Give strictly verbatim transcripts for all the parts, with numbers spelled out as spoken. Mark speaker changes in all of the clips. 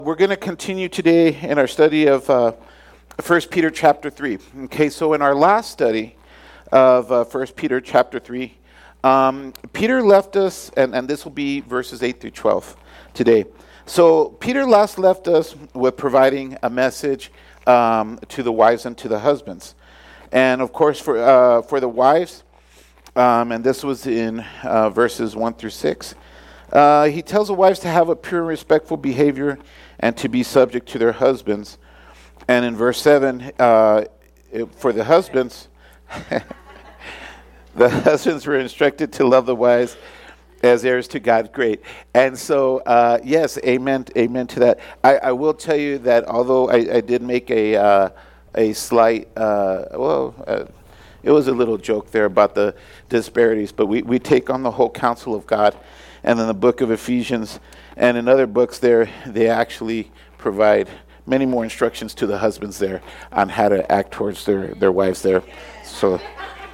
Speaker 1: We're going to continue today in our study of uh, First Peter chapter three. Okay, so in our last study of uh, First Peter chapter three, um, Peter left us, and, and this will be verses eight through twelve today. So Peter last left us with providing a message um, to the wives and to the husbands. And of course, for uh, for the wives, um, and this was in uh, verses one through six, uh, he tells the wives to have a pure and respectful behavior and to be subject to their husbands. And in verse seven, uh, it, for the husbands, the husbands were instructed to love the wives as heirs to God. Great. And so, uh, yes, amen, amen to that. I, I will tell you that although I, I did make a uh, a slight, uh, well, uh, it was a little joke there about the disparities, but we, we take on the whole counsel of God. And in the book of Ephesians and in other books there, they actually provide many more instructions to the husbands there on how to act towards their, their wives there. So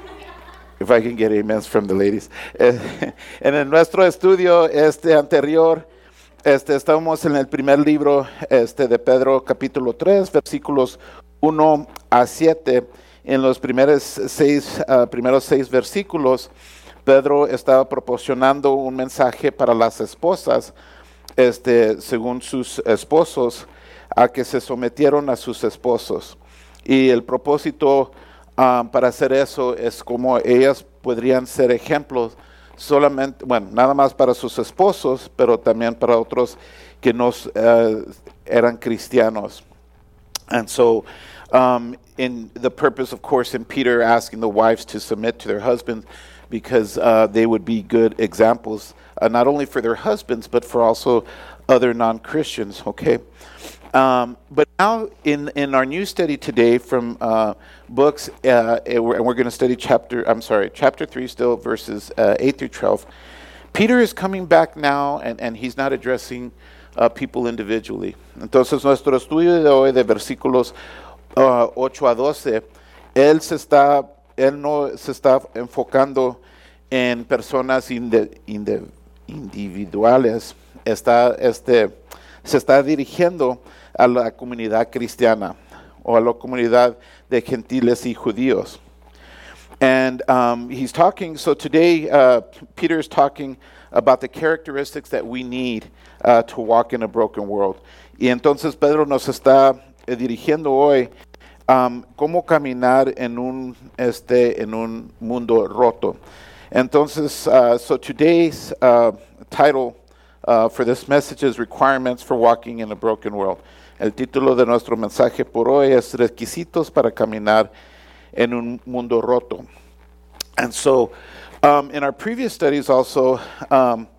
Speaker 1: if I can get amens from the ladies. En el nuestro estudio este anterior, este, estamos en el primer libro este, de Pedro, capítulo tres, versículos uno a siete. En los primeros seis, uh, primeros seis versículos, Pedro estaba proporcionando un mensaje para las esposas, este, según sus esposos, a que se sometieron a sus esposos. Y el propósito um, para hacer eso es como ellas podrían ser ejemplos solamente, bueno, nada más para sus esposos, pero también para otros que no uh, eran cristianos. And so, um, in the purpose, of course, in Peter asking the wives to submit to their husbands, because uh, they would be good examples, uh, not only for their husbands, but for also other non-Christians, okay? Um, but now in, in our new study today from uh, books, uh, and we're, we're going to study chapter, I'm sorry, chapter three still, verses uh, eight through twelve. Peter is coming back now, and, and he's not addressing uh, people individually. Entonces, nuestro estudio de hoy de versículos uh, ocho a doce, él se está... Él no se está enfocando en personas inde, inde, individuales, está, este, se está dirigiendo a la comunidad cristiana o a la comunidad de gentiles y judíos. And um, he's talking, so today uh, Peter is talking about the characteristics that we need uh, to walk in a broken world. Y entonces Pedro nos está eh, dirigiendo hoy Um, cómo caminar en un este en un mundo roto. Entonces, uh, so today's uh, title uh, for this message is Requirements for Walking in a Broken World. El título de nuestro mensaje por hoy es Requisitos para caminar en un mundo roto. And so, um, in our previous studies also, um,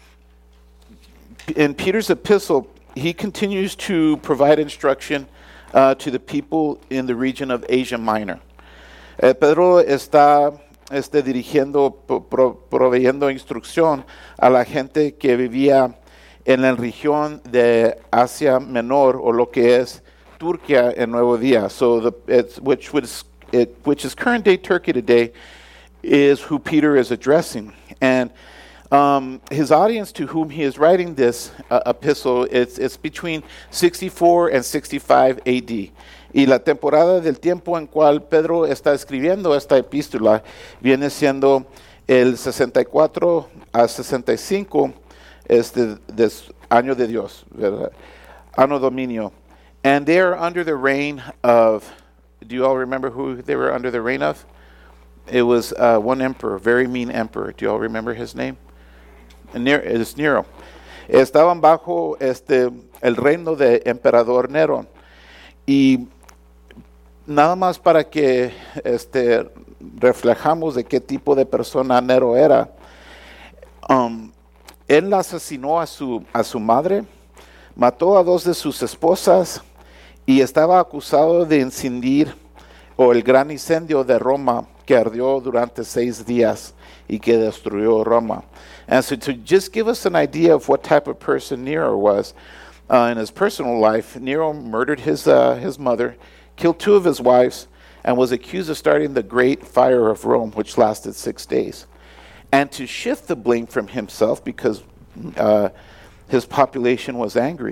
Speaker 1: in Peter's epistle, he continues to provide instruction Uh, to the people in the region of Asia Minor. Eh, Pedro está este, dirigiendo, pro, proveyendo instrucción a la gente que vivía en la región de Asia Menor, o lo que es Turquía en Nuevo Día. So, the, it's, which, was, it, which is current day Turkey today, is who Peter is addressing. And Um, his audience to whom he is writing this uh, epistle, it's, it's between sixty-four and sixty-five A D. Y la temporada del tiempo en cual Pedro está escribiendo esta epístola viene siendo el sesenta y cuatro a sesenta y cinco este, des, año de Dios, ¿verdad? Anno Dominio. And they are under the reign of, do you all remember who they were under the reign of? It was uh, one emperor, very mean emperor. Do you all remember his name? Es Nero. Estaban bajo este el reino de emperador Nero, y nada más para que este reflejamos de qué tipo de persona Nero era. Um, él asesinó a su a su madre, mató a dos de sus esposas y estaba acusado de incidir o el gran incendio de Roma que ardió durante seis días y que destruyó Roma. And so to just give us an idea of what type of person Nero was, uh, in his personal life, Nero murdered his uh, his mother, killed two of his wives, and was accused of starting the Great Fire of Rome, which lasted six days. And to shift the blame from himself, because uh, his population was angry,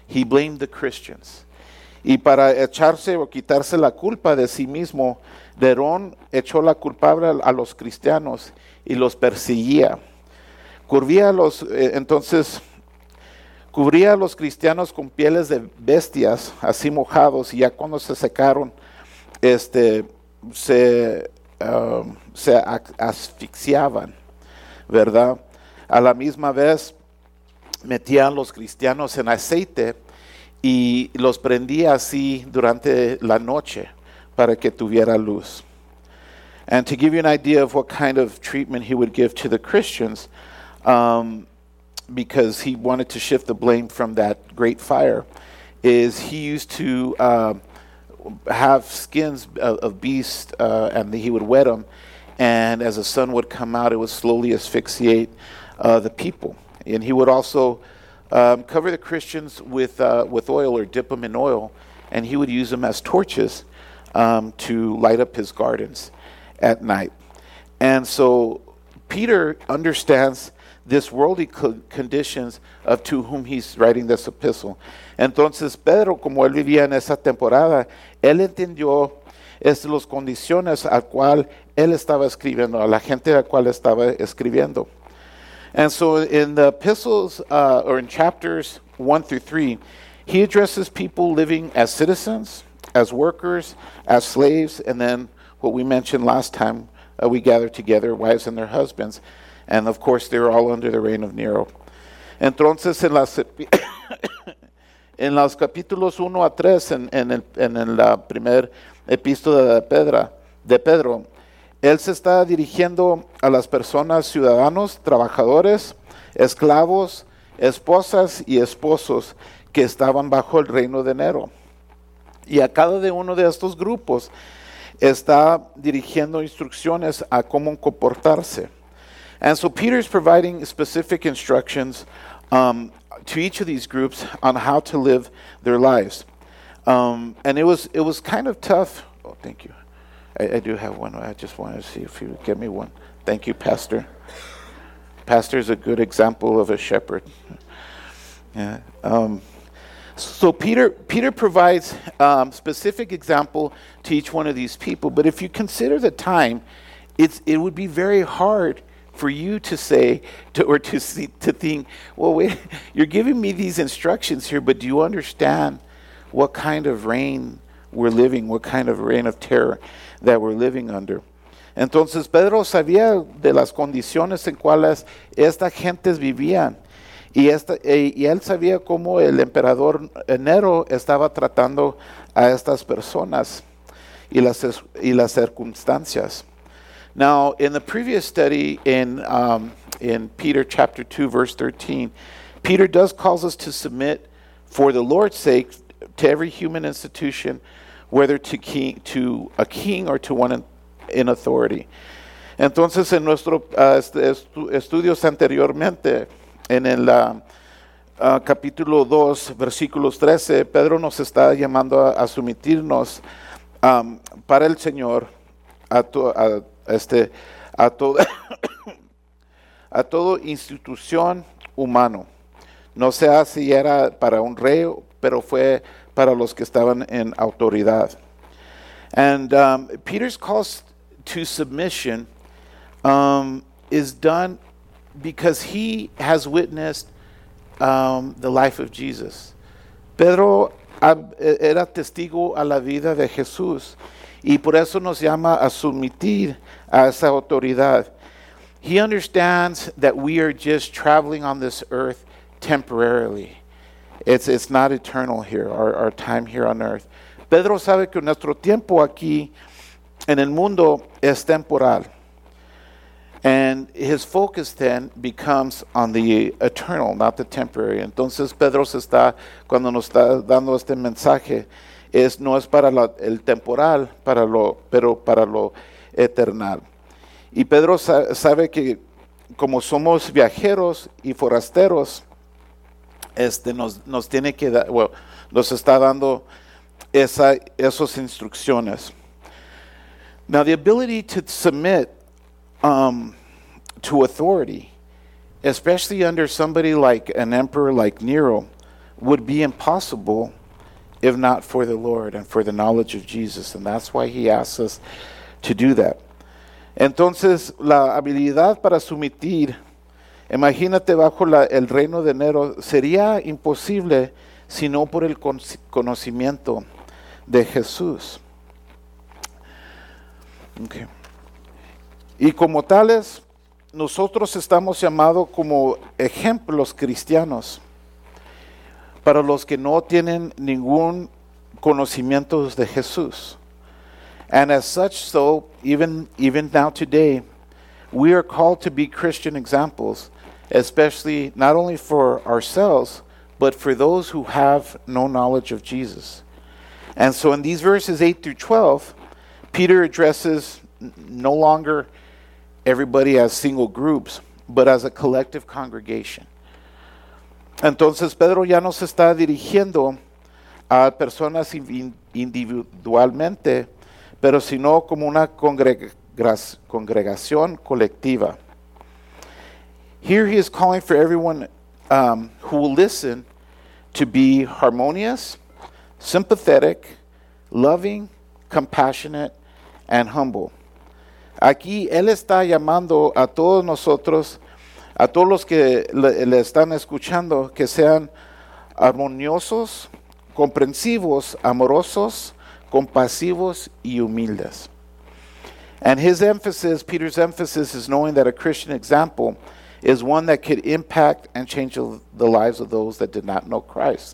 Speaker 1: he blamed the Christians. Y para echarse o quitarse la culpa de sí mismo, Nerón echó la culpable a los cristianos y los perseguía. Cubría a los, eh, entonces, cubría a los cristianos con pieles de bestias, así mojados, y ya cuando se secaron, este, se, uh, se asfixiaban, ¿verdad? A la misma vez, metían los cristianos en aceite y los prendía así durante la noche para que tuviera luz. And to give you an idea of what kind of treatment he would give to the Christians, um, because he wanted to shift the blame from that great fire, is he used to uh, have skins of, of beasts, uh, and he would wet them, and as the sun would come out, it would slowly asphyxiate uh, the people. And he would also um, cover the Christians with uh, with oil, or dip them in oil, and he would use them as torches um, to light up his gardens at night. And so Peter understands this worldly co- conditions of to whom he's writing this epistle. Entonces Pedro, como él vivía en esa temporada, él entendió es las condiciones al cual él estaba escribiendo, a la gente a la cual estaba escribiendo. And so in the epistles, uh, or in chapters one through three, he addresses people living as citizens, as workers, as slaves, and then what we mentioned last time, uh, we gathered together, wives and their husbands. And of course, they're all under the reign of Nero. Entonces, en, las, en los capítulos uno a tres, en, en, el, en el primer epístola de Pedro, de Pedro, él se está dirigiendo a las personas, ciudadanos, trabajadores, esclavos, esposas y esposos que estaban bajo el reino de Nero. Y a cada de uno de estos grupos está dirigiendo instrucciones a cómo comportarse. And so Peter's providing specific instructions um, to each of these groups on how to live their lives. Um, and it was it was kind of tough. Oh, thank you. I, I do have one. I just wanted to see if you would give me one. Thank you, Pastor. Pastor is a good example of a shepherd. Yeah. Um, so Peter Peter provides um, specific example to each one of these people. But if you consider the time, it's it would be very hard for you to say to, or to see, to think, well, wait, you're giving me these instructions here, but do you understand what kind of reign we're living, what kind of reign of terror that we're living under? Entonces Pedro sabía de las condiciones en cuales estas gentes vivían, y, esta, e, y él sabía cómo el emperador Nero estaba tratando a estas personas y las, y las circunstancias. Now, in the previous study in um, in Peter chapter two, verse thirteen, Peter does calls us to submit for the Lord's sake to every human institution, whether to king, to a king or to one in, in authority. Entonces, en nuestros uh, estu- estudios anteriormente, en el uh, uh, capítulo dos, versículos trece, Pedro nos está llamando a, a someternos um, para el Señor a, to, a Este, a, todo, a toda institución humano. No sé si era para un rey, pero fue para los que estaban en autoridad. And um, Peter's call to submission um, is done because he has witnessed um, the life of Jesus. Pedro era testigo a la vida de Jesús, y por eso nos llama a someter a esa autoridad. He understands that we are just traveling on this earth temporarily. It's, it's not eternal here, our, our time here on earth. Pedro sabe que nuestro tiempo aquí en el mundo es temporal. And his focus then becomes on the eternal, not the temporary. Entonces Pedro se está, cuando nos está dando este mensaje, es, no es para la, el temporal, para lo, pero para lo eternal. Y Pedro sa- sabe que como somos viajeros y forasteros, este, nos, nos tiene que dar, well, nos está dando esa, esas instrucciones. Now, the ability to submit um, to authority, especially under somebody like an emperor like Nero, would be impossible if not for the Lord and for the knowledge of Jesus. And that's why he asks us to do that. Entonces, la habilidad para sumitir, imagínate bajo la, el reino de Nero, sería imposible si no por el con, conocimiento de Jesús. Okay. Y como tales, nosotros estamos llamados como ejemplos cristianos para los que no tienen ningún conocimiento de Jesús. And as such, so even even now today, we are called to be Christian examples, especially not only for ourselves, but for those who have no knowledge of Jesus. And so in these verses eight through twelve, Peter addresses no longer everybody as single groups, but as a collective congregation. Entonces Pedro ya no se está dirigiendo a personas individualmente, pero sino como una congregación colectiva. Here he is calling for everyone um, who will listen to be harmonious, sympathetic, loving, compassionate, and humble. Aquí él está llamando a todos nosotros, a todos los que le, le están escuchando, que sean armoniosos, comprensivos, amorosos, compasivos y humildes. And his emphasis, Peter's emphasis, is knowing that a Christian example is one that could impact and change the lives of those that did not know Christ.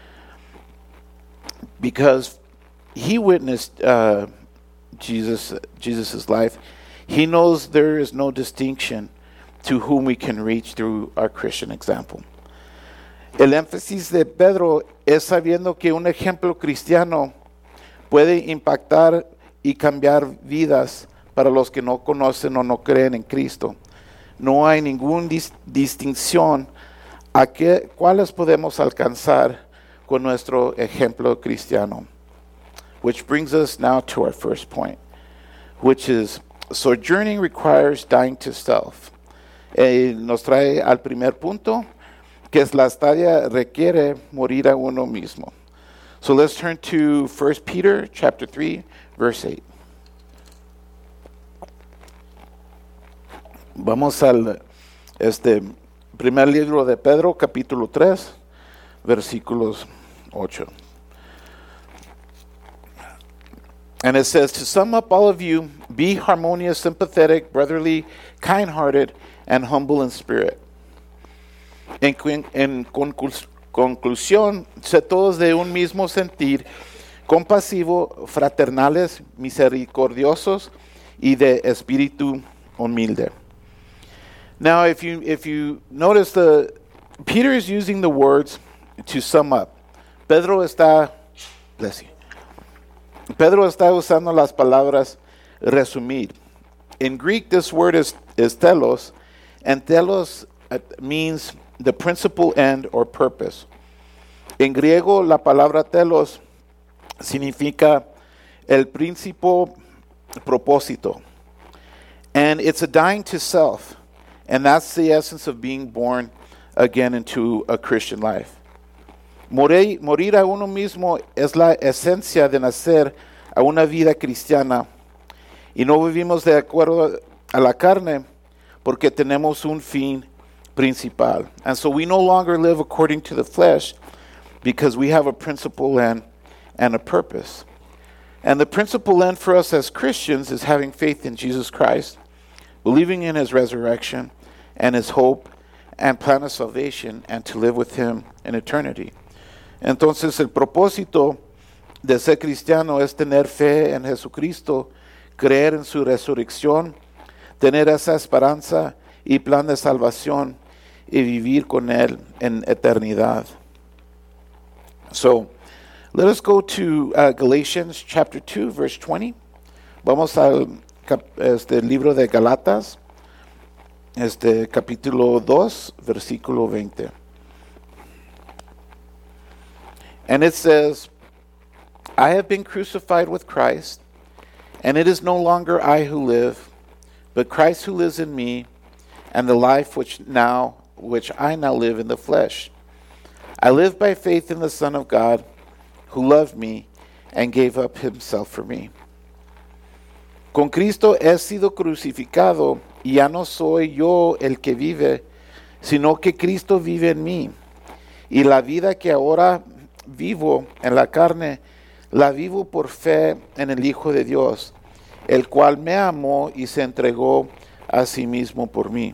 Speaker 1: Because he witnessed uh, Jesus, Jesus's life, he knows there is no distinction to whom we can reach through our Christian example. El énfasis de Pedro es sabiendo que un ejemplo cristiano puede impactar y cambiar vidas para los que no conocen o no creen en Cristo. No hay ninguna dis- distinción a qué, cuáles podemos alcanzar con nuestro ejemplo cristiano. Which brings us now to our first point, which is sojourning requires dying to self. Eh, nos trae al primer punto, que es la estadía requiere morir a uno mismo. So let's turn to First Peter chapter three, verse eight. Vamos al este primer libro de Pedro, capítulo tres, versículos ocho. And it says, to sum up, all of you, be harmonious, sympathetic, brotherly, kind-hearted, and humble in spirit. En, en conclus, conclusión, sé todos de un mismo sentir, compasivo, fraternales, misericordiosos, y de espíritu humilde. Now, if you if you notice, the Peter is using the words to sum up. Pedro está, bless you. Pedro está usando las palabras resumir. In Greek, this word is, is telos, and telos means the principal end or purpose. En griego, la palabra telos significa el principio propósito. And it's a dying to self, and that's the essence of being born again into a Christian life. Morir, morir a uno mismo es la esencia de nacer a una vida cristiana y no vivimos de acuerdo a la carne porque tenemos un fin principal. And so we no longer live according to the flesh because we have a principal end and a purpose. And the principal end for us as Christians is having faith in Jesus Christ, believing in his resurrection and his hope and plan of salvation, and to live with him in eternity. Entonces el propósito de ser cristiano es tener fe en Jesucristo, creer en su resurrección, tener esa esperanza y plan de salvación y vivir con él en eternidad. So, let us go to uh, Galatians chapter two, verse twenty. Vamos al cap- este libro de Galatas, este capítulo dos, versículo veinte. And it says, I have been crucified with Christ, and it is no longer I who live, but Christ who lives in me, and the life which now which I now live in the flesh. I live by faith in the Son of God, who loved me and gave up himself for me. Con Cristo he sido crucificado, y ya no soy yo el que vive, sino que Cristo vive en mí. Y la vida que ahora vivo en la carne, la vivo por fe en el Hijo de Dios, el cual me amó y se entregó a sí mismo por mí.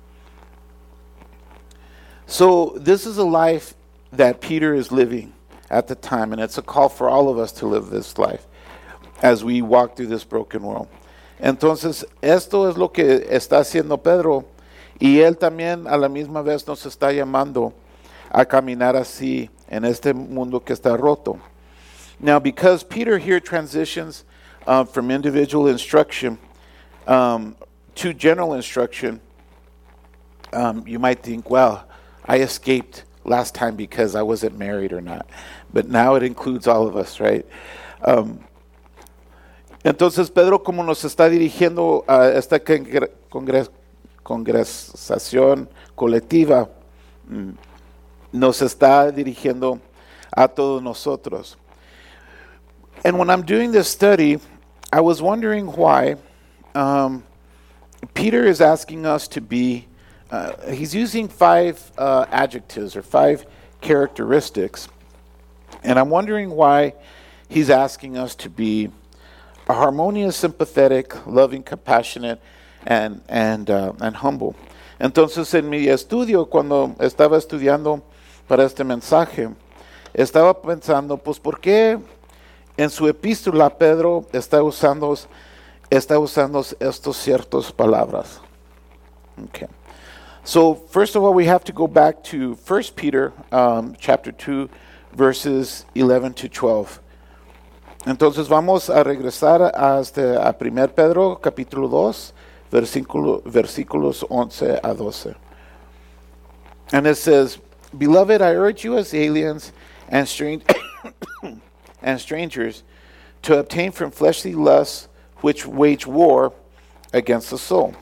Speaker 1: So this is a life that Peter is living at the time, and it's a call for all of us to live this life as we walk through this broken world. Entonces, esto es lo que está haciendo Pedro, y él también a la misma vez nos está llamando a caminar así en este mundo que está roto. Now, because Peter here transitions uh, from individual instruction um, to general instruction, um, you might think, well, I escaped last time because I wasn't married or not. But now it includes all of us, right? Um, entonces, Pedro, como nos está dirigiendo a esta congre- congres- congresación colectiva, mm, nos está dirigiendo a todos nosotros. And when I'm doing this study, I was wondering why um, Peter is asking us to be, uh, he's using five uh, adjectives or five characteristics. And I'm wondering why he's asking us to be a harmonious, sympathetic, loving, compassionate, and, and, uh, and humble. Entonces, en mi estudio, cuando estaba estudiando para este mensaje, estaba pensando, pues, ¿por qué en su epístola Pedro está usando, está usando estos ciertas palabras? Okay. So, first of all, we have to go back to First Peter um, chapter two, verses eleven to twelve. Entonces vamos a regresar hasta a Primer Pedro capítulo dos, versículo, versículos once a doce. And it says, Beloved, I urge you as aliens and strange and strangers to abstain from fleshly lusts which wage war against the soul.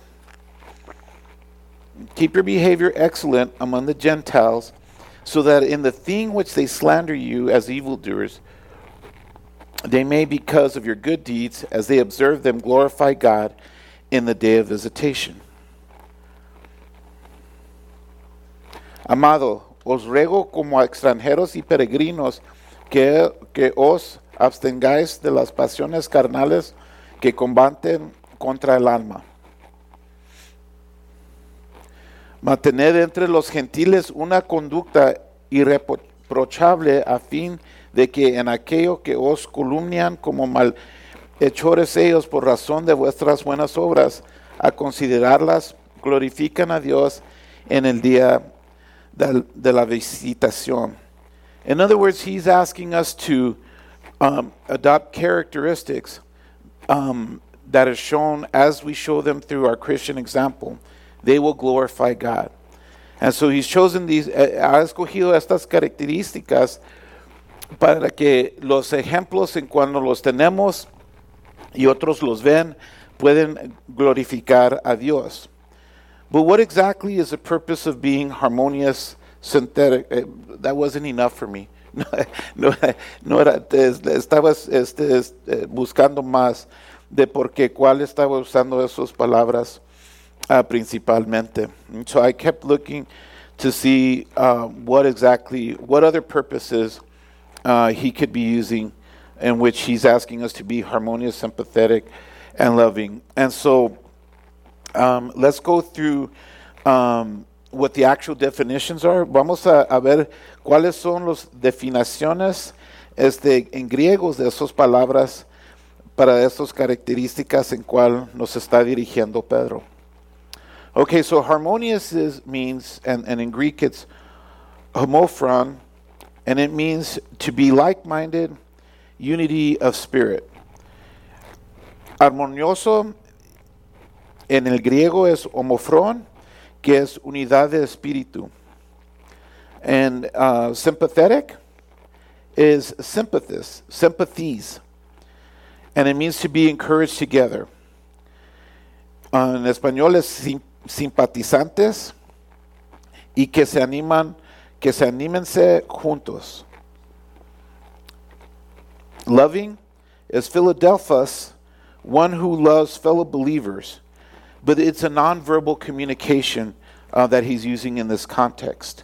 Speaker 1: Keep your behavior excellent among the Gentiles, so that in the thing which they slander you as evildoers, they may, because of your good deeds, as they observe them, glorify God in the day of visitation. Amado, os ruego como a extranjeros y peregrinos que, que os abstengáis de las pasiones carnales que combaten contra el alma. Mantened entre los gentiles una conducta irreprochable a fin de que en aquello que os calumnian como malhechores ellos por razón de vuestras buenas obras, a considerarlas, glorifican a Dios en el día de, de la visitación. In other words, he's asking us to um, adopt characteristics um, that are shown as we show them through our Christian example. They will glorify God. And so he's chosen these, ha escogido estas características para que los ejemplos en cuando los tenemos y otros los ven, pueden glorificar a Dios. But what exactly is the purpose of being harmonious, synthetic? Eh, that wasn't enough for me. no, no era, estaba este, este, buscando más de por qué, cuál estaba usando esas palabras uh, principalmente. And so I kept looking to see uh, what exactly, what other purposes uh, he could be using in which he's asking us to be harmonious, sympathetic, and loving. And so um, let's go through um, what the actual definitions are. Vamos a, a ver cuáles son las definiciones este, en griegos de esas palabras para estas características en cual nos está dirigiendo Pedro. Okay, so harmonious is, means, and, and in Greek it's homophron, and it means to be like-minded, unity of spirit. Armonioso en el griego es homofron, que es unidad de espíritu. And uh, sympathetic is sympathis, sympathies. And it means to be encouraged together. Uh, en español es sim- simpatizantes y que se animan, que se anímense juntos. Loving is Philadelphus, one who loves fellow believers, but it's a nonverbal communication uh, that he's using in this context.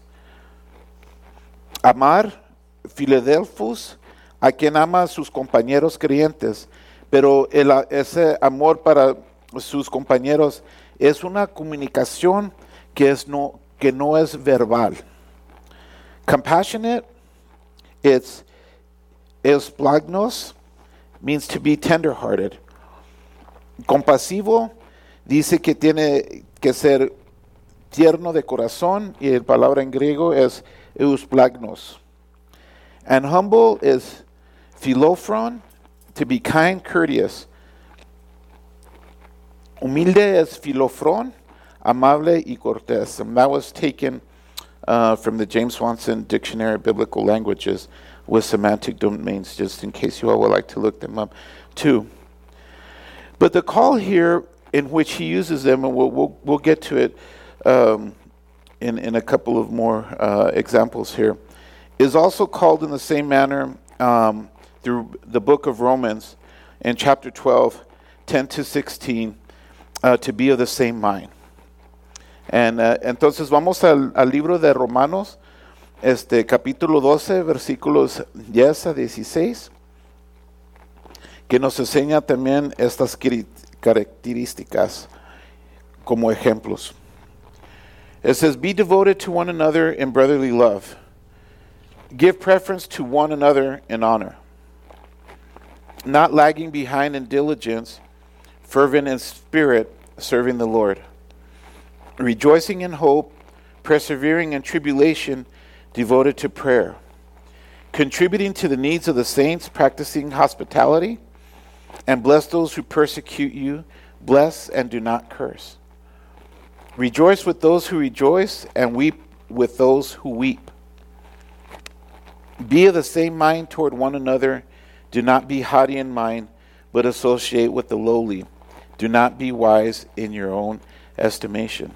Speaker 1: Amar, Philadelphus, a quien ama a sus compañeros creyentes, pero el, ese amor para sus compañeros es una comunicación que, es no, que no es verbal. Compassionate, it's esplagnos, means to be tenderhearted. Compasivo, dice que tiene que ser tierno de corazón, y la palabra en griego es eusplagnos. And humble is philophron, to be kind, courteous. Humilde is philophron, amable y cortés. And that was taken uh, from the James Swanson Dictionary of Biblical Languages with semantic domains, just in case you all would like to look them up too. But the call here in which he uses them, and we'll, we'll, we'll get to it um, in, in a couple of more uh, examples here, is also called in the same manner um, through the book of Romans in chapter twelve, ten to sixteen, uh, to be of the same mind. And uh, entonces vamos al, al libro de Romanos, este capítulo doce, versículos diez a dieciséis, que nos enseña también estas características como ejemplos. It says, be devoted to one another in brotherly love. Give preference to one another in honor. Not lagging behind in diligence, fervent in spirit, serving the Lord. Rejoicing in hope, persevering in tribulation, devoted to prayer. Contributing to the needs of the saints, practicing hospitality. And bless those who persecute you. Bless and do not curse. Rejoice with those who rejoice, and weep with those who weep. Be of the same mind toward one another. Do not be haughty in mind, but associate with the lowly. Do not be wise in your own estimation.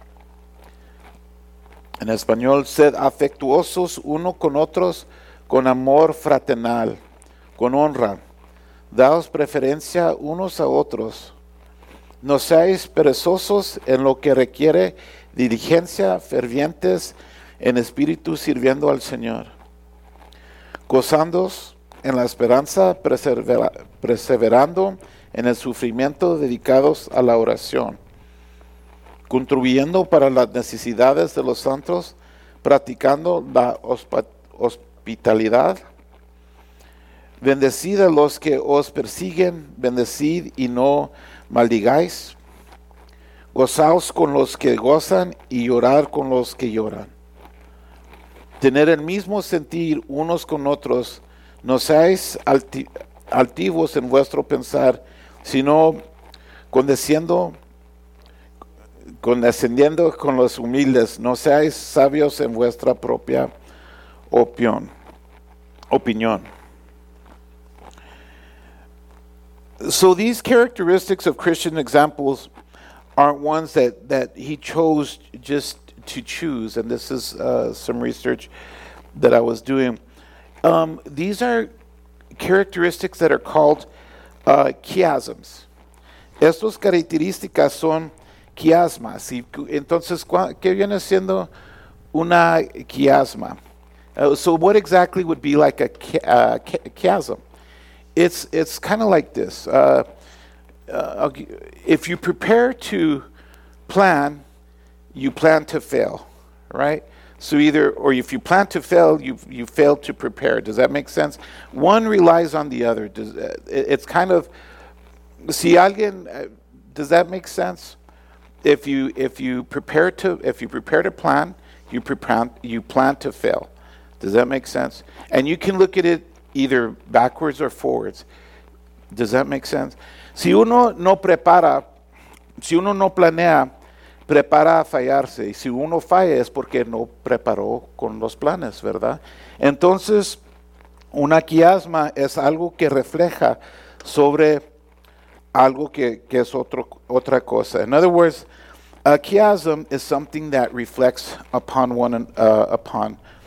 Speaker 1: En español, sed afectuosos uno con otros con amor fraternal, con honra. Daos preferencia unos a otros. No seáis perezosos en lo que requiere diligencia, fervientes en espíritu sirviendo al Señor. Gozándoos en la esperanza, persevera, perseverando en el sufrimiento, dedicados a la oración. Contribuyendo para las necesidades de los santos, practicando la hosp- hospitalidad. Bendecid a los que os persiguen, bendecid y no maldigáis. Gozaos con los que gozan y llorad con los que lloran. Tener el mismo sentir unos con otros, no seáis alti- altivos en vuestro pensar, sino condescendiendo, condescendiendo con los humildes, no seáis sabios en vuestra propia opinión. opinión. So these characteristics of Christian examples aren't ones that, that he chose just to choose, and this is uh, some research that I was doing. Um, these are characteristics that are called uh, chiasms. Estas características son chiasmas. Y entonces, ¿qué viene siendo una chiasma? Uh, so what exactly would be like a uh, chiasm? It's it's kind of like this. Uh, uh, if you prepare to plan, you plan to fail, right? So either, or if you plan to fail, you you fail to prepare. Does that make sense? One relies on the other. Does uh, it, it's kind of, si alguien, uh, does that make sense? If you if you prepare to if you prepare to plan, you prepare you plan to fail. Does that make sense? And you can look at it either backwards or forwards. Does that make sense? Si uno no prepara, si uno no planea, prepara a fallarse. Y si uno falla es porque no preparó con los planes, ¿verdad? Entonces, una quiasma es algo que refleja sobre algo que, que es otro, otra cosa. In other words, a chiasm is something that reflects upon one uh, upon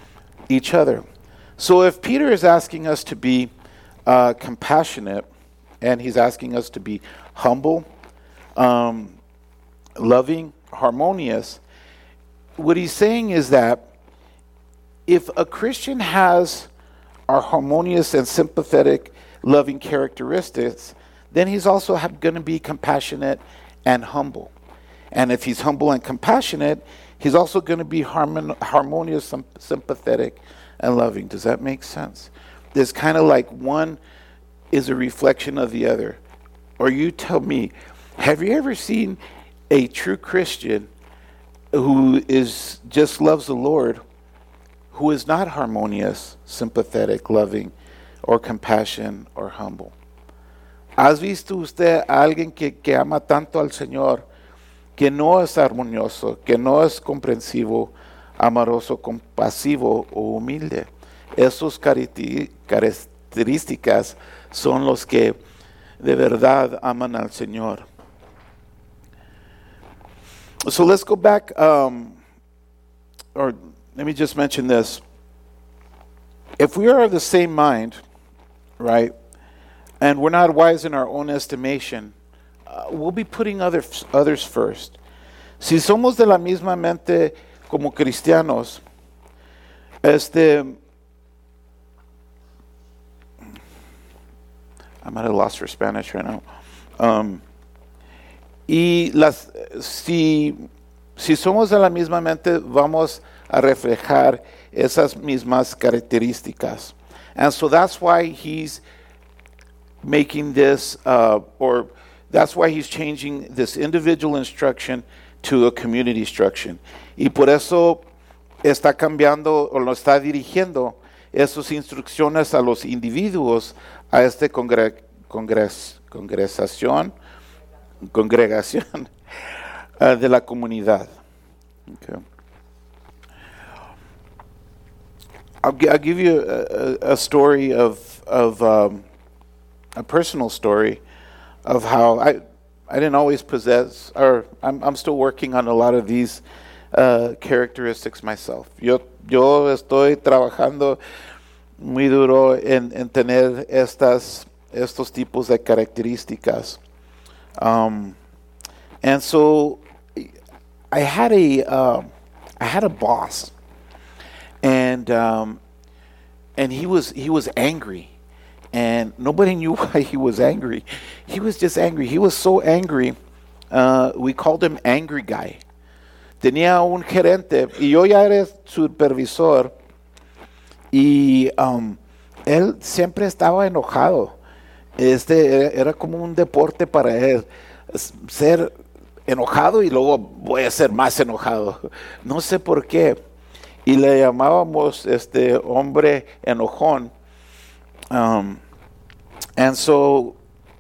Speaker 1: each other. So if Peter is asking us to be uh, compassionate, and he's asking us to be humble, um, loving, harmonious, what he's saying is that if a Christian has our harmonious and sympathetic, loving characteristics, then he's also going to be compassionate and humble. And if he's humble and compassionate, he's also going to be harmon- harmonious, sympathetic, and loving. Does that make sense? It's kind of like one is a reflection of the other. Or you tell me, have you ever seen a true Christian who is just loves the Lord, who is not harmonious, sympathetic, loving, or compassion, or humble? ¿Has visto usted a alguien que, que ama tanto al Señor, que no es armonioso, que no es comprensivo, amoroso, compasivo o humilde? Esas características son los que de verdad aman al Señor. So let's go back, um, or let me just mention this. If we are of the same mind, right, and we're not wise in our own estimation, uh, we'll be putting other, others first. Si somos de la misma mente como cristianos, este, I'm at a loss for Spanish right now. Um, y las, si, si somos de la misma mente, vamos a reflejar esas mismas características. And so that's why he's making this, uh, or that's why he's changing this individual instruction to a community instruction. Y por eso está cambiando o lo está dirigiendo esas instrucciones a los individuos, a esta congre- congres- congregación, congregación uh, de la comunidad. Okay. I'll, g- I'll give you a, a, a story of, of um, a personal story of how I I didn't always possess, or I'm I'm still working on a lot of these uh, characteristics myself. Yo yo estoy trabajando muy duro en, en tener estas estos tipos de características. Um, and so I had a uh, I had a boss, and um, and he was he was angry. And nobody knew why he was angry. He was just angry. He was so angry, uh, we called him Angry Guy. Tenía un gerente, y yo ya era supervisor, y um, él siempre estaba enojado. Este era, era como un deporte para él, ser enojado y luego voy a ser más enojado. No sé por qué. Y le llamábamos este hombre enojón. Um, and so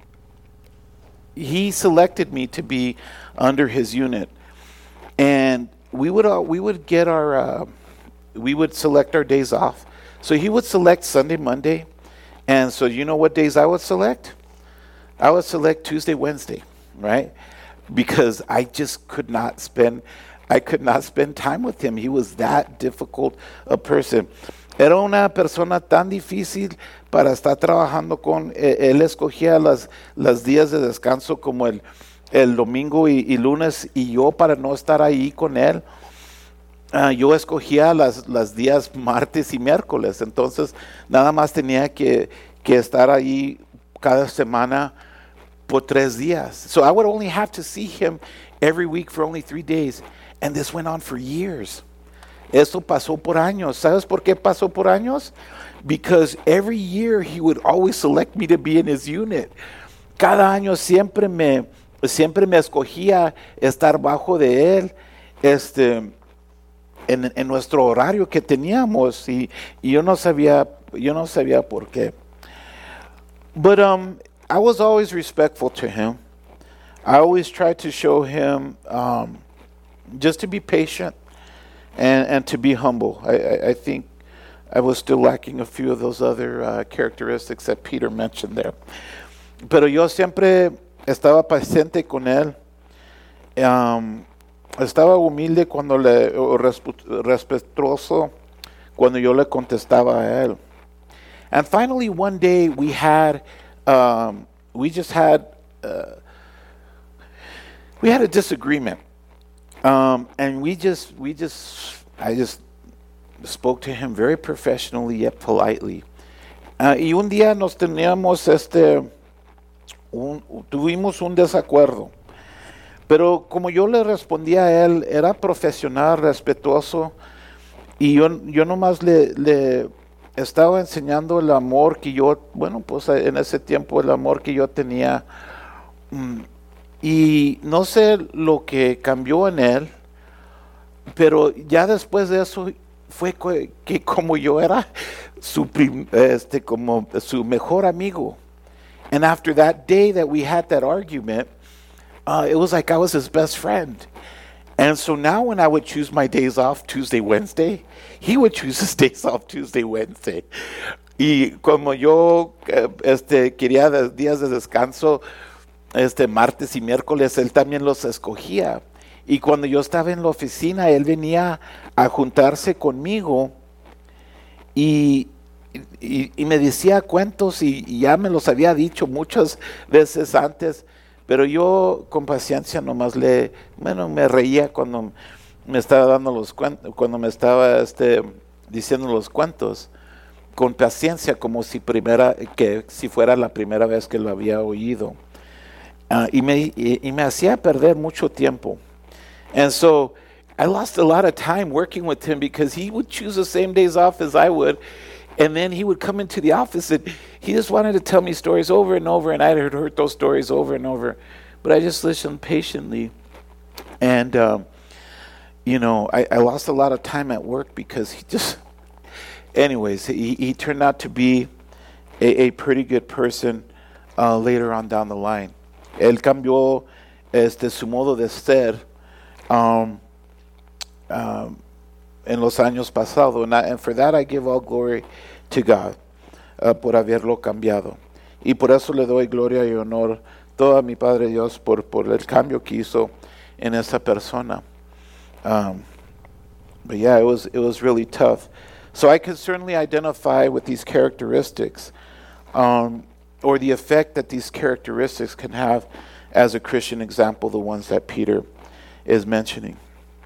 Speaker 1: he selected me to be under his unit, and we would uh, we would get our uh, we would select our days off. So he would select Sunday, Monday, and so you know what days I would select? I would select Tuesday, Wednesday, right? Because I just could not spend I could not spend time with him. He was that difficult a person. Era una persona tan difícil para estar trabajando con. Eh, él escogía las, las días de descanso como el, el domingo y, y lunes, y yo para no estar ahí con él, uh, yo escogía las, las días martes y miércoles. Entonces nada más tenía que, que estar ahí cada semana por tres días. So I would only have to see him every week for only three days. And this went on for years. Eso pasó por años. ¿Sabes por qué pasó por años? Because every year he would always select me to be in his unit. Cada año siempre me, siempre me escogía estar bajo de él, este, en, en nuestro horario que teníamos, y, y yo no sabía, yo no sabía por qué. But um, I was always respectful to him. I always tried to show him um, just to be patient. And, and to be humble. I, I, I think I was still lacking a few of those other uh, characteristics that Peter mentioned there. Pero yo siempre estaba paciente con él. Um, estaba humilde cuando le, o respetuoso cuando yo le contestaba a él. And finally, one day we had, um, we just had, uh, we had a disagreement, um, and we just, we just, I just spoke to him very professionally yet politely. Uh, y un día nos teníamos este, un, tuvimos un desacuerdo, pero como yo le respondía a él, era profesional, respetuoso, y yo, yo nomás le, le estaba enseñando el amor que yo, bueno, pues en ese tiempo el amor que yo tenía, mm, y no sé lo que cambió en él, pero ya después de eso fue que, que como yo era su, prim, este, como su mejor amigo. And after that day that we had that argument, uh, it was like I was his best friend. And so now when I would choose my days off Tuesday, Wednesday, he would choose his days off Tuesday, Wednesday. Y como yo este, quería días de descanso, este, martes y miércoles, él también los escogía. Y cuando yo estaba en la oficina, él venía a juntarse conmigo y, y, y me decía cuentos y, y ya me los había dicho muchas veces antes, pero yo con paciencia nomás le, bueno, me reía cuando me estaba dando los cuentos, cuando me estaba este, diciendo los cuentos, con paciencia como si primera, que si fuera la primera vez que lo había oído. Uh, y, me, y, y me hacía perder mucho tiempo. And so I lost a lot of time working with him because he would choose the same days off as I would. And then he would come into the office and he just wanted to tell me stories over and over. And I had heard those stories over and over. But I just listened patiently. And, um, you know, I, I lost a lot of time at work because he just, anyways, he, he turned out to be a, a pretty good person uh, later on down the line. Él cambió este, su modo de ser. Um, um, en los años pasados, and, I, and for that I give all glory to God uh, por haberlo cambiado, y por eso le doy gloria y honor todo a mi Padre Dios por, por el cambio que hizo en esa persona. Um, but yeah, it was it was really tough. So I can certainly identify with these characteristics, um, or the effect that these characteristics can have as a Christian example, the ones that Peter is mentioning.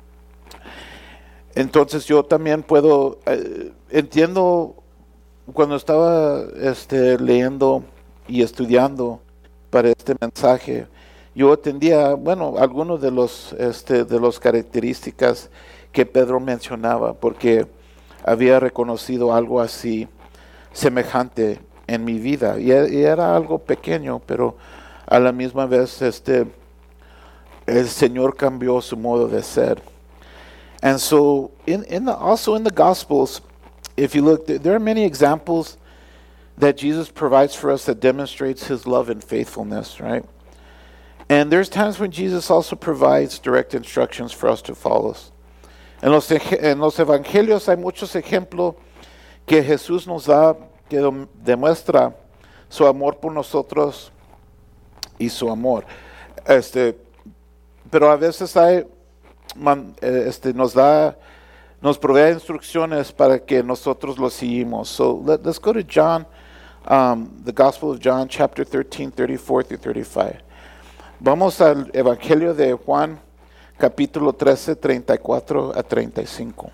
Speaker 1: Entonces yo también puedo, eh, entiendo cuando estaba este, leyendo y estudiando para este mensaje, yo entendía, bueno, algunos de los este, de las características que Pedro mencionaba, porque había reconocido algo así semejante en mi vida, y, y era algo pequeño, pero a la misma vez este el Señor cambió su modo de ser. And so, in, in the, also in the Gospels, if you look, there are many examples that Jesus provides for us that demonstrates his love and faithfulness, right? And there's times when Jesus also provides direct instructions for us to follow. En los, en los evangelios hay muchos ejemplos que Jesús nos da que demuestra su amor por nosotros y su amor. Este, pero a veces hay, man, este, nos da, nos provee instrucciones para que nosotros lo seguimos. So let, let's go to John, um, the Gospel of John, chapter thirteen, thirty-four through thirty-five. Vamos al Evangelio de Juan, capítulo trece, treinta y cuatro a treinta y cinco.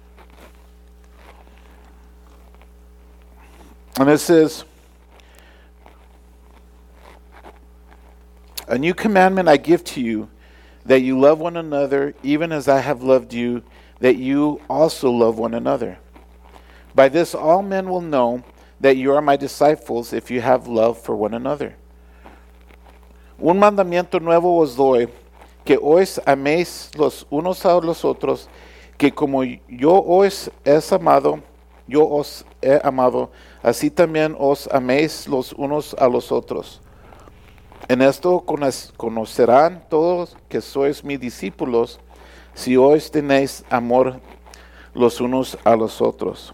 Speaker 1: And it says, "A new commandment I give to you, that you love one another, even as I have loved you, that you also love one another. By this all men will know that you are my disciples, if you have love for one another. Un mandamiento nuevo os doy, que os améis los unos a los otros, que como yo os he amado, yo os he amado, así también os améis los unos a los otros. En esto conocerán todos que sois mis discípulos, si os tenéis amor los unos a los otros."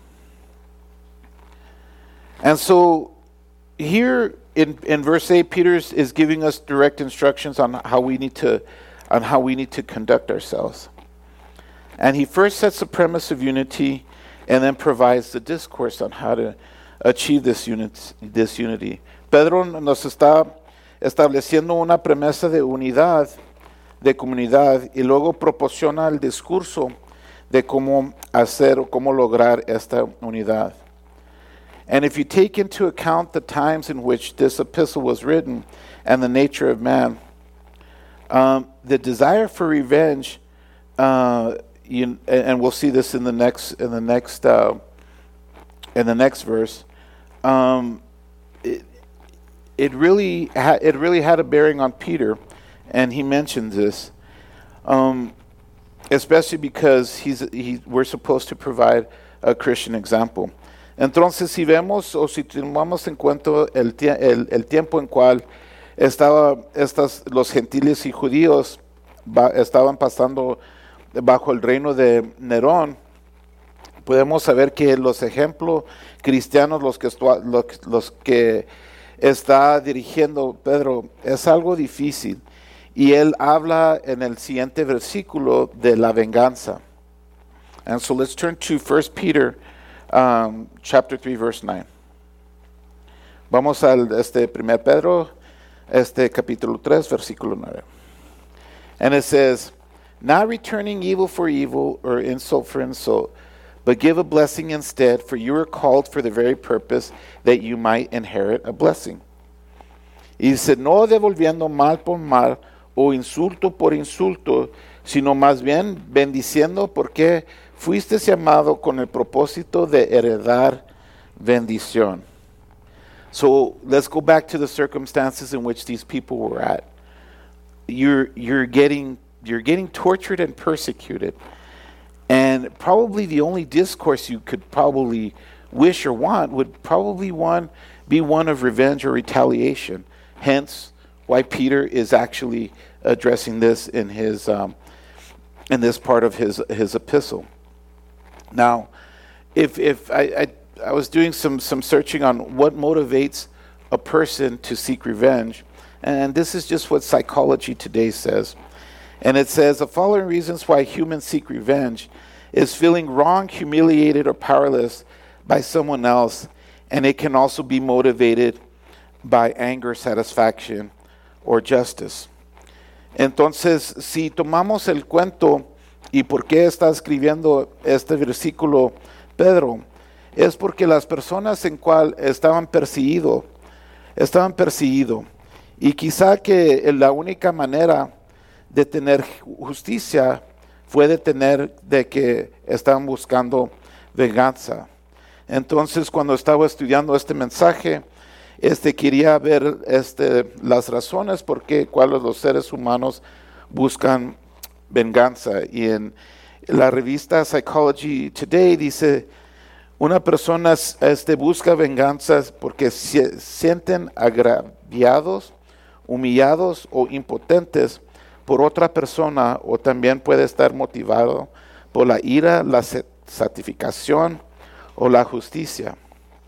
Speaker 1: And so here in, in verse eight, Peter is giving us direct instructions on how we need to on how we need to conduct ourselves. And he first sets the premise of unity, and then provides the discourse on how to achieve this, unit, this unity. Pedro nos está estableciendo una premisa de unidad, de comunidad, y luego proporciona el discurso de cómo hacer o cómo lograr esta unidad. And if you take into account the times in which this epistle was written and the nature of man, um, the desire for revenge, uh, you, and we'll see this in the next in the next uh, in the next verse. Um, it, it really ha- it really had a bearing on Peter, and he mentions this, um, especially because he's he, we're supposed to provide a Christian example. Entonces, si vemos o si tomamos en cuenta el, tie- el, el tiempo en cual estaba estas, los gentiles y judíos ba- estaban pasando bajo el reino de Nerón, podemos saber que los ejemplos cristianos, los que, estua- los, los que está dirigiendo Pedro, es algo difícil. Y él habla en el siguiente versículo de la venganza. And so let's turn to First Peter Um, chapter three, verse nine. Vamos al este primer Pedro, este capítulo tres, versículo nueve. And it says, not returning evil for evil or insult for insult, but give a blessing instead, for you are called for the very purpose that you might inherit a blessing. Y dice, no devolviendo mal por mal o insulto por insulto, sino más bien bendiciendo, porque fuiste llamado con el propósito de heredar bendición. So let's go back to the circumstances in which these people were at. You're you're getting you're getting tortured and persecuted, and probably the only discourse you could probably wish or want would probably one be one of revenge or retaliation. Hence, why Peter is actually addressing this in his um, in this part of his his epistle. Now, if if I, I I was doing some some searching on what motivates a person to seek revenge, and this is just what Psychology Today says. And it says the following reasons why humans seek revenge is feeling wrong, humiliated, or powerless by someone else, and it can also be motivated by anger, satisfaction, or justice. Entonces, si tomamos el cuento y por qué está escribiendo este versículo Pedro, es porque las personas en cual estaban perseguidos, estaban perseguidos, y quizá que la única manera de tener justicia fue de tener de que estaban buscando venganza. Entonces, cuando estaba estudiando este mensaje, este quería ver este las razones por qué cuáles los seres humanos buscan venganza. Y en la revista Psychology Today dice, una persona este, busca venganza porque se sienten agraviados, humillados o impotentes por otra persona, o también puede estar motivado por la ira, la satisfacción o la justicia.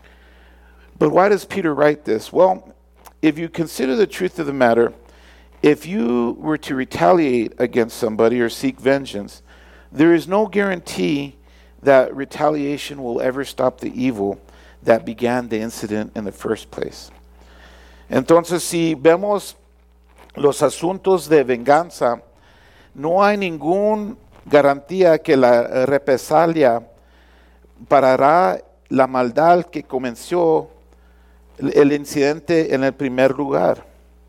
Speaker 1: But why does Peter write this? Well, if you consider the truth of the matter, if you were to retaliate against somebody or seek vengeance, there is no guarantee that retaliation will ever stop the evil that began the incident in the first place. Entonces, si vemos los asuntos de venganza, no hay ninguna garantía que la represalia parará la maldad que comenzó el incidente en el primer lugar.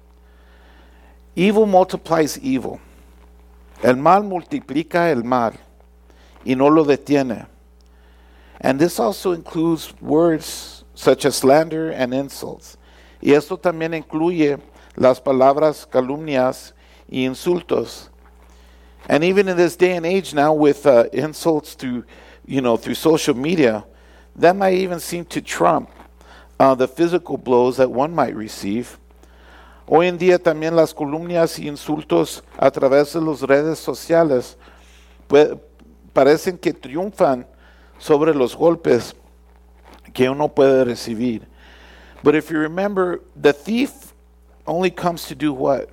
Speaker 1: Evil multiplies evil. El mal multiplica el mal y no lo detiene. And this also includes words such as slander and insults. Y esto también incluye las palabras calumnias y insultos. And even in this day and age now, with uh, insults through, you know, through social media, that might even seem to trump uh, the physical blows that one might receive. Hoy en día también las calumnias y insultos a través de las redes sociales pues, parecen que triunfan sobre los golpes que uno puede recibir. But if you remember, the thief only comes to do what?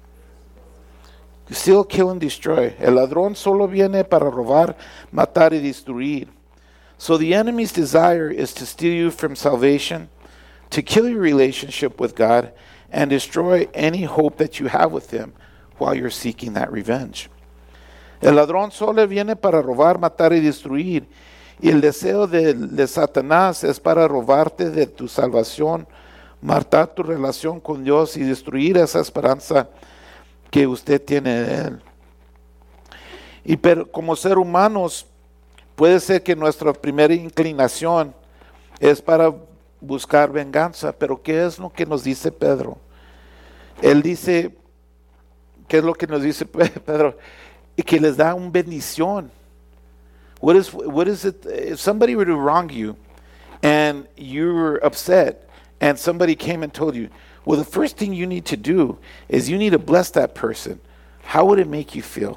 Speaker 1: Steal, kill, and destroy. El ladrón solo viene para robar, matar y destruir. So the enemy's desire is to steal you from salvation, to kill your relationship with God, and destroy any hope that you have with him while you're seeking that revenge. El ladrón solo viene para robar, matar y destruir. Y el deseo de, de Satanás es para robarte de tu salvación, matar tu relación con Dios y destruir esa esperanza que usted tiene de Él. Y pero como ser humanos, puede ser que nuestra primera inclinación es para buscar venganza, pero ¿qué es lo que nos dice Pedro? Él dice, ¿qué es lo que nos dice Pedro? Y que les da una bendición. What is, what is it? If somebody were to wrong you and you were upset and somebody came and told you, well, the first thing you need to do is you need to bless that person. How would it make you feel?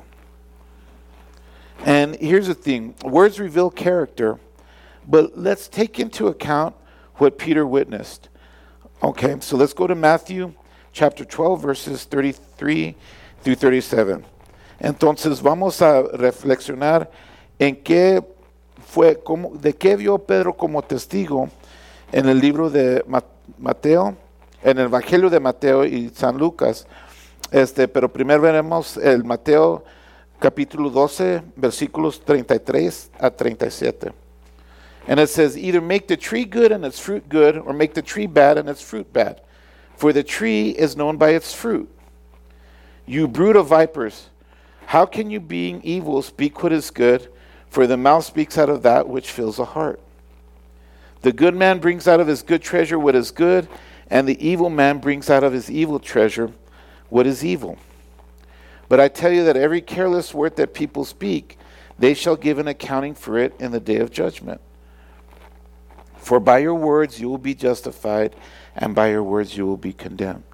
Speaker 1: And here's the thing, words reveal character, but let's take into account what Peter witnessed. Okay, so let's go to Matthew chapter twelve, verses thirty-three through thirty-seven. Entonces vamos a reflexionar en qué fue, cómo, de qué vio Pedro como testigo en el libro de Mateo, en el Evangelio de Mateo y San Lucas. Este, pero primero veremos el Mateo capítulo doce, versículos treinta y tres a treinta y siete. And it says, either make the tree good and its fruit good, or make the tree bad and its fruit bad. For the tree is known by its fruit. You brood of vipers, how can you, being evil, speak what is good? For the mouth speaks out of that which fills the heart. The good man brings out of his good treasure what is good, and the evil man brings out of his evil treasure what is evil. But I tell you that every careless word that people speak, they shall give an accounting for it in the day of judgment. For by your words you will be justified, and by your words you will be condemned.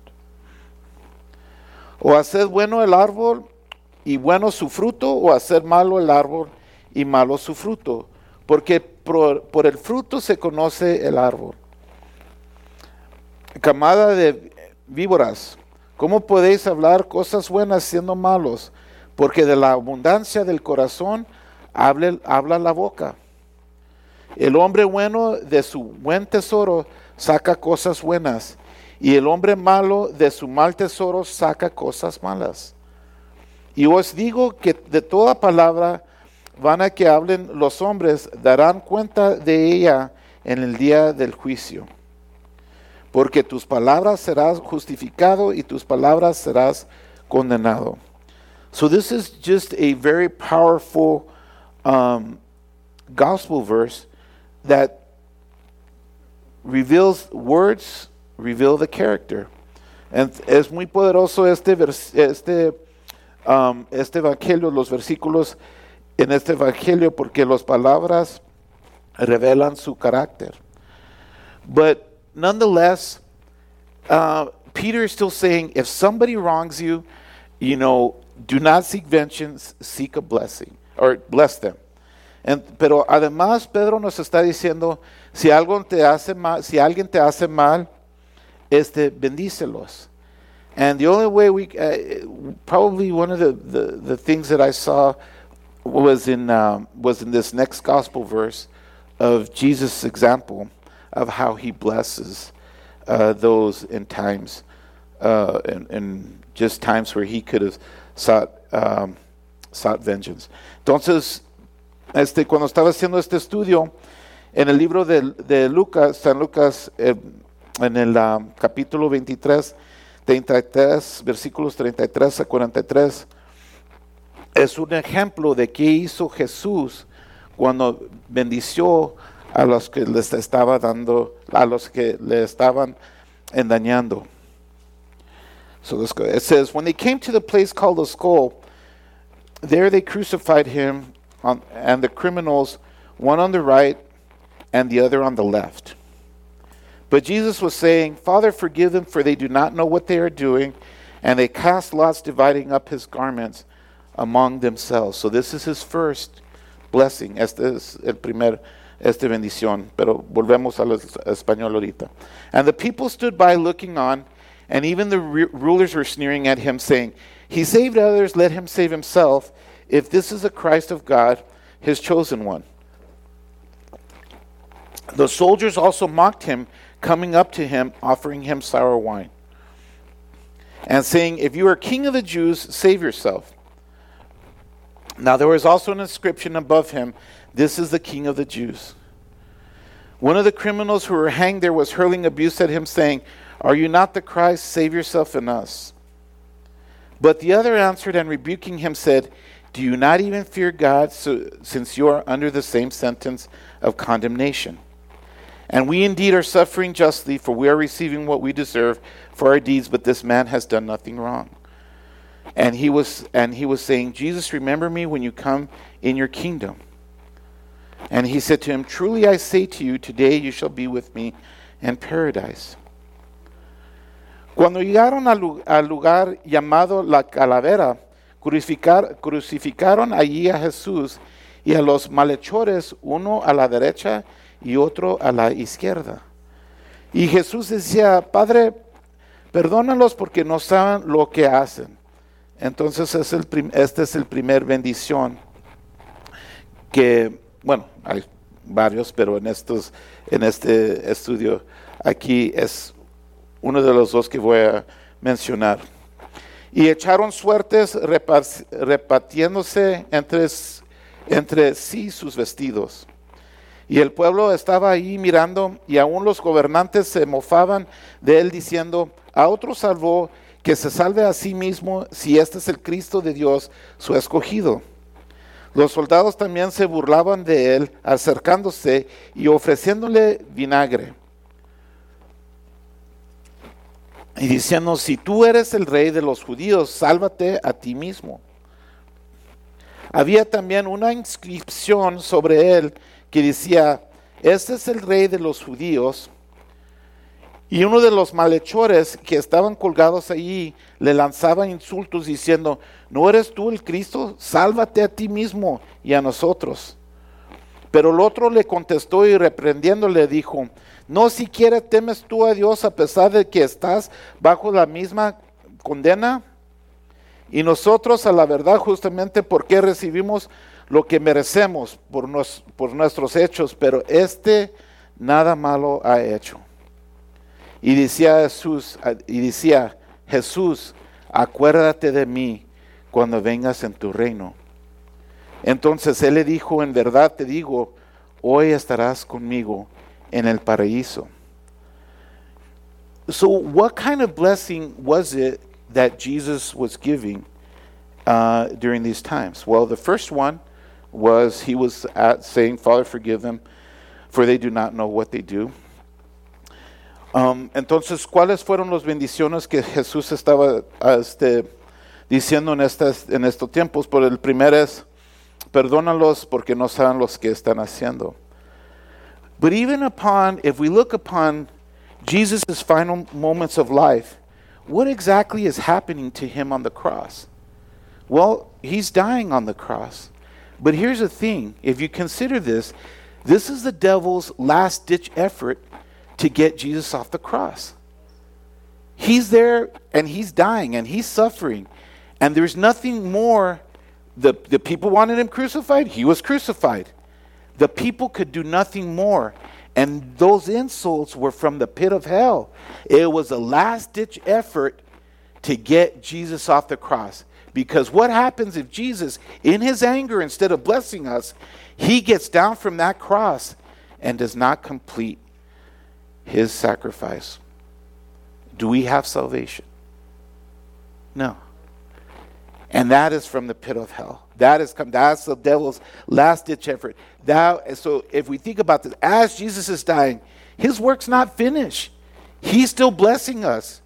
Speaker 1: O haced bueno el árbol, y bueno su fruto, o haced malo el árbol, y malo su fruto. Porque por, por el fruto se conoce el árbol. Camada de víboras, ¿cómo podéis hablar cosas buenas siendo malos? Porque de la abundancia del corazón habla, habla la boca. El hombre bueno de su buen tesoro saca cosas buenas, y el hombre malo de su mal tesoro saca cosas malas. Y os digo que de toda palabra vana que hablen los hombres, darán cuenta de ella en el día del juicio. Porque tus palabras serás justificado y tus palabras serás condenado. So this is just a very powerful um, gospel verse that reveals words, reveal the character. And es muy poderoso este, vers, este, um, este evangelio, los versículos en este evangelio, porque las palabras revelan su carácter. But nonetheless, uh, Peter is still saying, if somebody wrongs you, you know, do not seek vengeance, seek a blessing, or bless them. And, pero además Pedro nos está diciendo, si algo te hace mal, si alguien te hace mal, este, bendícelos. And the only way we, uh, probably one of the, the, the things that I saw was in um, was in this next gospel verse of Jesus' example of how he blesses uh, those in times, uh, in, in just times where he could have sought, um, sought vengeance. Entonces, este, cuando estaba haciendo este estudio, en el libro de, de Lucas, San Lucas, eh, en el um, capítulo veintitrés, treinta y tres, versículos treinta y tres a cuarenta y tres, es un ejemplo de qué hizo Jesús cuando bendició a los que les estaba dando, a los que le estaban engañando. So let's go. It says, when they came to the place called the Skull, there they crucified him on, and the criminals, one on the right and the other on the left. But Jesus was saying, Father, forgive them, for they do not know what they are doing. And they cast lots, dividing up his garments among themselves. So this is his first blessing. Este es el primer, esta bendición. Pero volvemos al español ahorita. And the people stood by looking on, and even the re- rulers were sneering at him, saying, He saved others, let him save himself, if this is the Christ of God, his chosen one. The soldiers also mocked him, coming up to him, offering him sour wine, and saying, "If you are king of the Jews, save yourself." Now there was also an inscription above him, "This is the King of the Jews." One of the criminals who were hanged there was hurling abuse at him, saying, "Are you not the Christ? Save yourself and us." But the other answered and rebuking him said, "Do you not even fear God, so, since you are under the same sentence of condemnation? And we indeed are suffering justly, for we are receiving what we deserve for our deeds, but this man has done nothing wrong." And he was and he was saying, "Jesus, remember me when you come in your kingdom." And he said to him, "Truly I say to you, today you shall be with me in paradise." Cuando llegaron al lu- al lugar llamado La Calavera, crucificar- crucificaron allí a Jesús y a los malhechores, uno a la derecha y otro a la izquierda. Y Jesús decía, "Padre, perdónalos porque no saben lo que hacen." Entonces es el prim- esta es el primer bendición que, bueno, hay varios, pero en estos, en este estudio aquí es uno de los dos que voy a mencionar. Y echaron suertes repas- repartiéndose entre, s- entre sí sus vestidos. Y el pueblo estaba ahí mirando, y aún los gobernantes se mofaban de él, diciendo, "A otro salvó, que se salve a sí mismo, si este es el Cristo de Dios, su escogido." Los soldados también se burlaban de él, acercándose y ofreciéndole vinagre, y diciendo, "Si tú eres el rey de los judíos, sálvate a ti mismo." Había también una inscripción sobre él que decía, "Este es el rey de los judíos." Y uno de los malhechores que estaban colgados allí le lanzaba insultos diciendo, "¿No eres tú el Cristo? Sálvate a ti mismo y a nosotros." Pero el otro le contestó y reprendiéndole dijo, "¿No siquiera temes tú a Dios a pesar de que estás bajo la misma condena? Y nosotros a la verdad justamente porque recibimos lo que merecemos por, nos, por nuestros hechos, pero este nada malo ha hecho." Y decía Jesús, y decía, "Jesús, acuérdate de mí cuando vengas en tu reino." Entonces él le dijo, "En verdad te digo, hoy estarás conmigo en el paraíso." So what kind of blessing was it that Jesus was giving uh, during these times? Well, the first one was he was at saying, "Father, forgive them, for they do not know what they do." Um, entonces, ¿cuáles fueron las bendiciones que Jesús estaba este, diciendo en, estas, en estos tiempos? Por el primero es, perdónalos porque no saben los que están haciendo. But even upon, if we look upon Jesus' final moments of life, what exactly is happening to him on the cross? Well, he's dying on the cross. But here's the thing, if you consider this, this is the devil's last-ditch effort to get Jesus off the cross. He's there and he's dying and he's suffering, and there's nothing more. The, the people wanted him crucified, he was crucified. The people could do nothing more, and those insults were from the pit of hell. It was a last-ditch effort to get Jesus off the cross. Because what happens if Jesus, in his anger, instead of blessing us, he gets down from that cross and does not complete his sacrifice? Do we have salvation? No. And that is from the pit of hell. That is come. That's the devil's last-ditch effort. That, so if we think about this, as Jesus is dying, his work's not finished. He's still blessing us.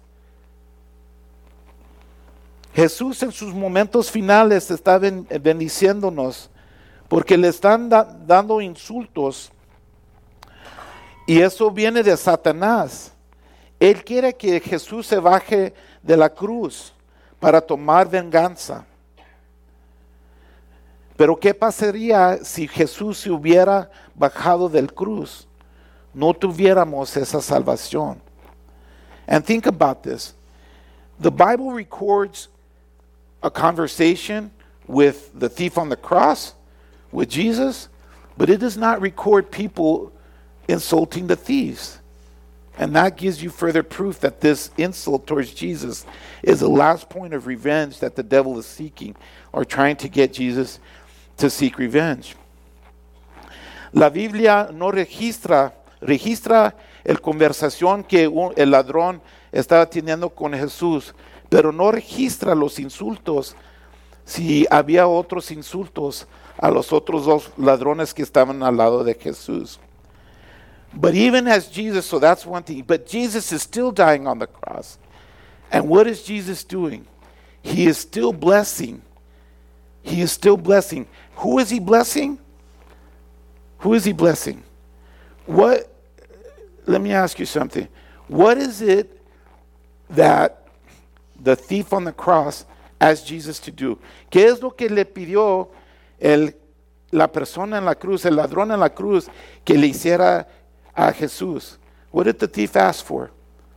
Speaker 1: Jesús en sus momentos finales está ben, bendiciéndonos porque le están da, dando insultos, y eso viene de Satanás. Él quiere que Jesús se baje de la cruz para tomar venganza. Pero ¿qué pasaría si Jesús se hubiera bajado del cruz? No tuviéramos esa salvación. And think about this. The Bible records a conversation with the thief on the cross, with Jesus, but it does not record people insulting the thieves. And that gives you further proof that this insult towards Jesus is the last point of revenge that the devil is seeking, or trying to get Jesus to seek revenge. La Biblia no registra, registra el conversación que un, el ladrón estaba teniendo con Jesús, pero no registra los insultos, si había otros insultos a los otros dos ladrones que estaban al lado de Jesús. But even as Jesus, so that's one thing, but Jesus is still dying on the cross. And what is Jesus doing? He is still blessing. He is still blessing. Who is he blessing? Who is he blessing? What, let me ask you something. What is it that the thief on the cross asked Jesus to do? ¿Qué es lo que le pidió el, la persona en la cruz, el ladrón en la cruz, que le hiciera a Jesús? What did the thief ask for?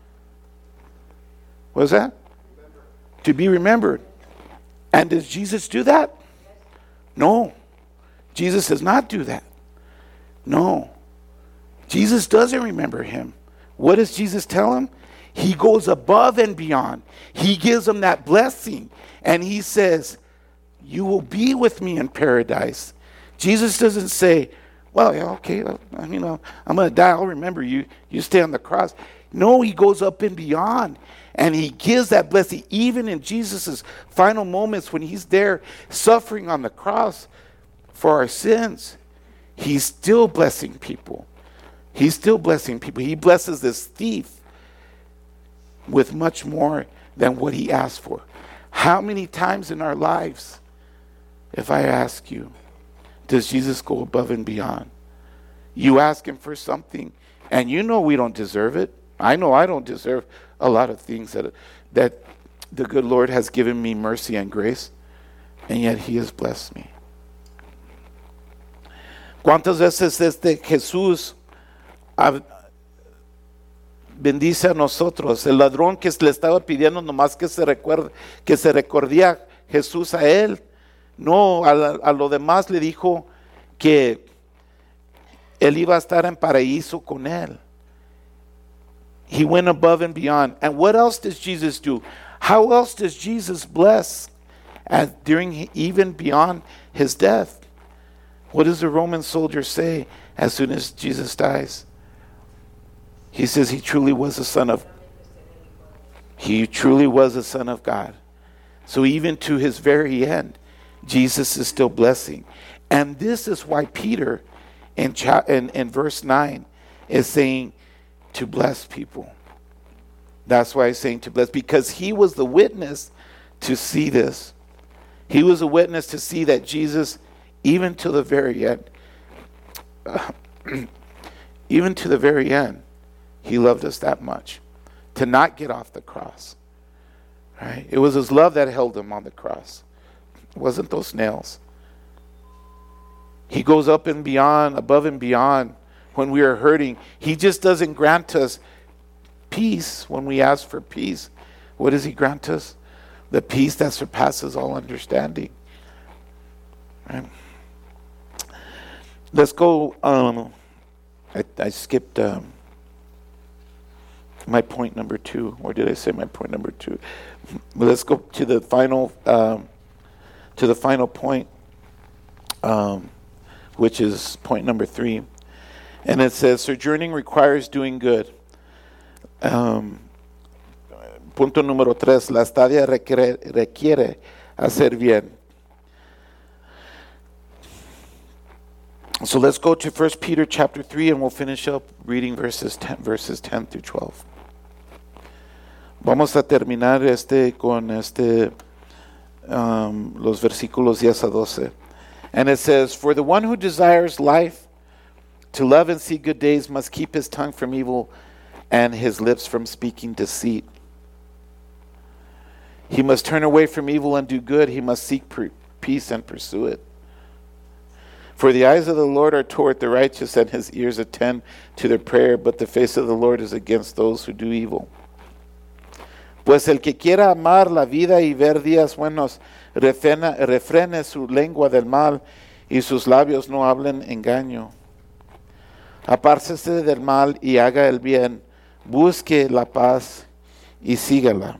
Speaker 1: What was that? Remember. To be remembered. And does Jesus do that? No. Jesus does not do that. No. Jesus doesn't remember him. What does Jesus tell him? He goes above and beyond. He gives him that blessing. And he says, you will be with me in paradise. Jesus doesn't say, well, yeah, okay, you know, I'm going to die. I'll remember you. You stay on the cross. No, he goes up and beyond. And he gives that blessing even in Jesus' final moments when he's there suffering on the cross for our sins. He's still blessing people. He's still blessing people. He blesses this thief with much more than what he asked for. How many times in our lives, if I ask you, does Jesus go above and beyond? You ask him for something, and you know we don't deserve it. I know I don't deserve a lot of things that that the good Lord has given me mercy and grace, and yet he has blessed me. ¿Cuántas veces este Jesús bendice a nosotros? El ladrón que le estaba pidiendo nomás que se recuerde, que se recordía Jesús a él. No, a, a lo demás le dijo que él iba a estar en paraíso con él. He went above and beyond. And what else does Jesus do? How else does Jesus bless as during even beyond his death? What does the Roman soldier say as soon as Jesus dies? He says he truly was a son of He truly was a son of God. So even to his very end, Jesus is still blessing. And this is why Peter in, cha- in, in verse nine is saying to bless people. That's why he's saying to bless, because he was the witness to see this. He was a witness to see that Jesus, even to the very end, uh, even to the very end, he loved us that much. To not get off the cross. Right? It was his love that held him on the cross. It wasn't those nails. He goes up and beyond, above and beyond when we are hurting. He just doesn't grant us peace when we ask for peace. What does he grant us? The peace that surpasses all understanding. Right? Let's go. Um, I, I skipped um, my point number two, or did I say my point number two? Let's go to the final, um, to the final point, um, which is point number three, and it says sojourning requires doing good. Um, punto número tres, la estadia requiere, requiere hacer bien. So let's go to First Peter chapter three, and we'll finish up reading verses ten, verses ten through twelve. Vamos a terminar este con este um, los versículos diez a doce. And it says, for the one who desires life, to love and see good days, must keep his tongue from evil and his lips from speaking deceit. He must turn away from evil and do good. He must seek pre- peace and pursue it. For the eyes of the Lord are toward the righteous, and his ears attend to their prayer, but the face of the Lord is against those who do evil. Pues el que quiera amar la vida y ver días buenos, refrena, refrene su lengua del mal y sus labios no hablen engaño. Apárcese del mal y haga el bien. Busque la paz y sígala.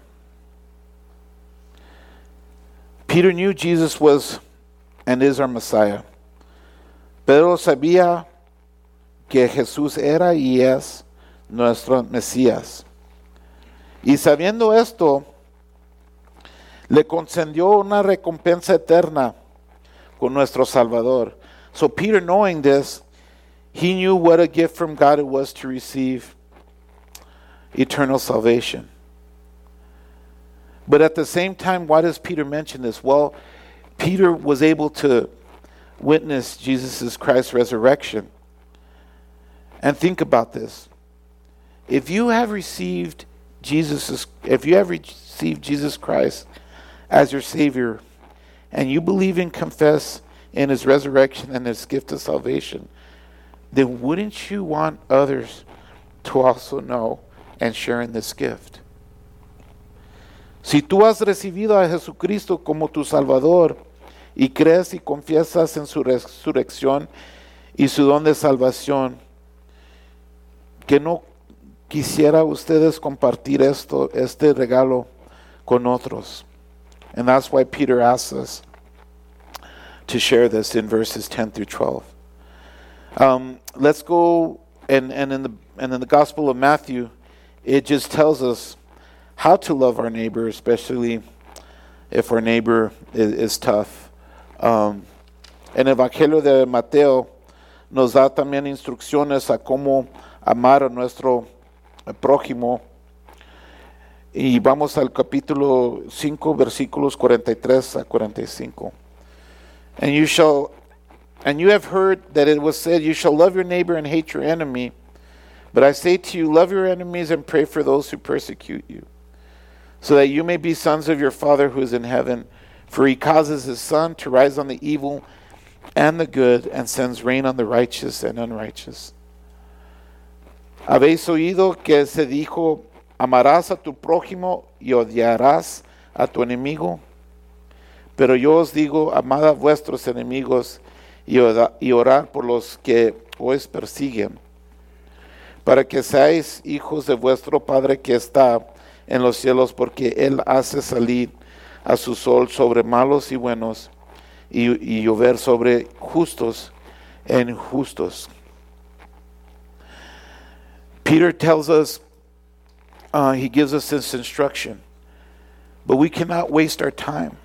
Speaker 1: Peter knew Jesus was and is our Messiah. Pedro sabía que Jesús era y es nuestro Mesías. Y sabiendo esto, le concedió una recompensa eterna con nuestro Salvador. So Peter, knowing this, he knew what a gift from God it was to receive eternal salvation. But at the same time, why does Peter mention this? Well, Peter was able to witness Jesus Christ's resurrection. And think about this. If you have received Jesus, if you have received Jesus Christ as your Savior, and you believe and confess in His resurrection and His gift of salvation, then wouldn't you want others to also know and share in this gift? Si tú has recibido a Jesucristo como tu Salvador y crees y confiesas en su resurrección y su don de salvación, que no quisiera ustedes compartir esto, este regalo con otros. And that's why Peter asks us to share this in verses ten through twelve. Um, let's go, and, and, in the, and in the Gospel of Matthew, it just tells us how to love our neighbor, especially if our neighbor is, is tough. Um, en el Evangelio de Mateo nos da también instrucciones a cómo amar a nuestro prójimo. Y vamos al capítulo cinco, versículos cuarenta y tres a cuarenta y cinco. And you shall, and you have heard that it was said, you shall love your neighbor and hate your enemy. But I say to you, love your enemies and pray for those who persecute you, so that you may be sons of your Father who is in heaven. For He causes His sun to rise on the evil and the good, and sends rain on the righteous and unrighteous. Habéis oído que se dijo, amarás a tu prójimo y odiarás a tu enemigo. Pero yo os digo, amad a vuestros enemigos y orad por los que os persiguen, para que seáis hijos de vuestro Padre que está en los cielos, porque Él hace salir a su sol sobre malos y buenos, y, y llover sobre justos e injustos. Peter tells us, uh, he gives us this instruction, but we cannot waste our time.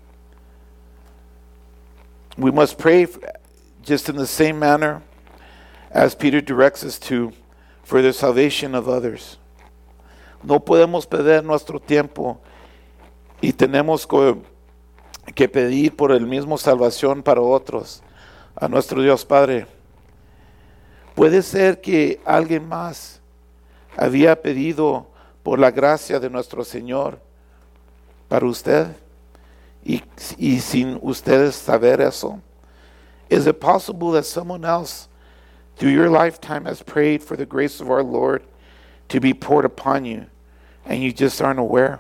Speaker 1: We must pray just in the same manner as Peter directs us to for the salvation of others. No podemos perder nuestro tiempo y tenemos que pedir por el mismo salvación para otros, a nuestro Dios Padre. Puede ser que alguien más había pedido por la gracia de nuestro Señor para usted y, y sin ustedes saber eso. Is it possible that someone else through your lifetime has prayed for the grace of our Lord to be poured upon you and you just aren't aware?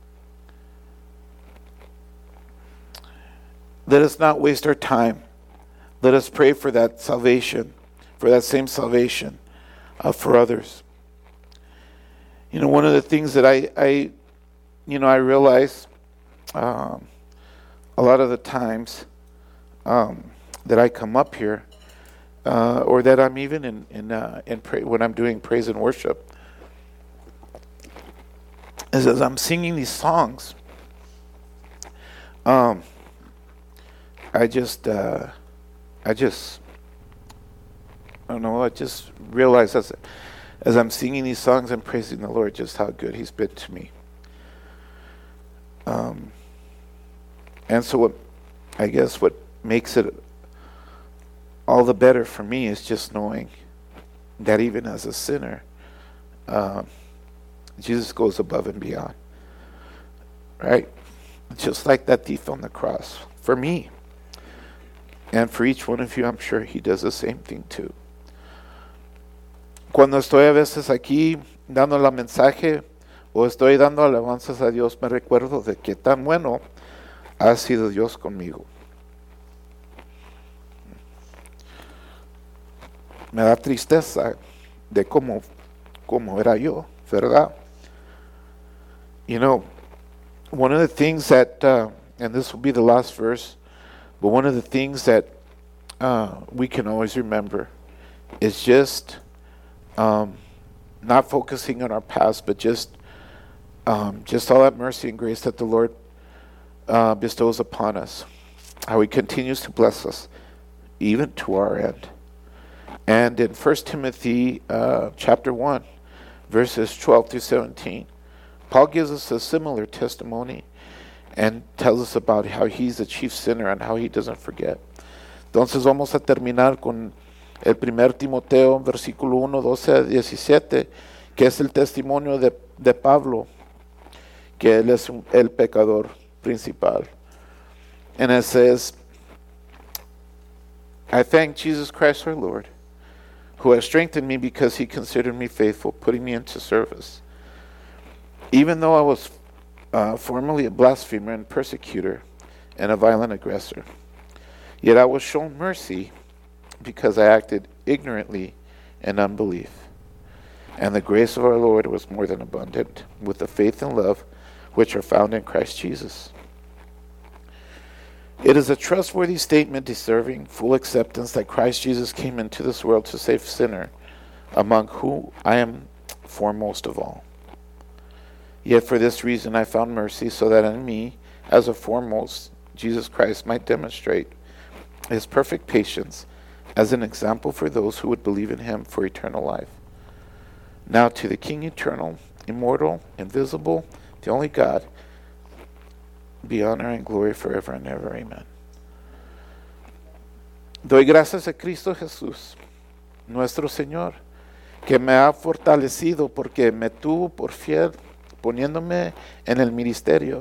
Speaker 1: Let us not waste our time. Let us pray for that salvation, for that same salvation uh, for others. You know, one of the things that I, I you know, I realize um, a lot of the times um, that I come up here, uh, or that I'm even in in uh, in pray, when I'm doing praise and worship, is as I'm singing these songs. Um, I just, uh, I just, I don't know. I just realize as as I'm singing these songs and praising the Lord, just how good He's been to me. Um, and so, what I guess what makes it all the better for me is just knowing that even as a sinner, uh, Jesus goes above and beyond. Right? Just like that thief on the cross. For me. And for each one of you, I'm sure He does the same thing too. Cuando estoy a veces aquí dando la mensaje o estoy dando alabanzas a Dios, me recuerdo de que tan bueno ha sido Dios conmigo. me da tristeza de cómo, cómo era yo, ¿verdad? You know, one of the things that, uh, and this will be the last verse, but one of the things that uh, we can always remember is just um, not focusing on our past, but just um, just all that mercy and grace that the Lord uh, bestows upon us, how He continues to bless us, even to our end. And in First Timothy uh, chapter one, verses twelve through seventeen, Paul gives us a similar testimony and tells us about how he's the chief sinner and how he doesn't forget. Entonces vamos a terminar con el primer Timoteo, versículo uno, doce a diecisiete, que es el testimonio de, de Pablo, que él es un, el pecador principal. And it says, I thank Jesus Christ our Lord, who has strengthened me because He considered me faithful, putting me into service. Even though I was uh, formerly a blasphemer and persecutor and a violent aggressor, yet I was shown mercy because I acted ignorantly in unbelief. And the grace of our Lord was more than abundant with the faith and love which are found in Christ Jesus. It is a trustworthy statement deserving full acceptance that Christ Jesus came into this world to save sinner, among whom I am foremost of all. Yet for this reason I found mercy, so that in me, as a foremost, Jesus Christ might demonstrate His perfect patience as an example for those who would believe in Him for eternal life. Now to the King eternal, immortal, invisible, the only God, be honor and glory forever and ever. Amen. Doy gracias a Cristo Jesús, nuestro Señor, que me ha fortalecido porque me tuvo por fiel, poniéndome en el ministerio.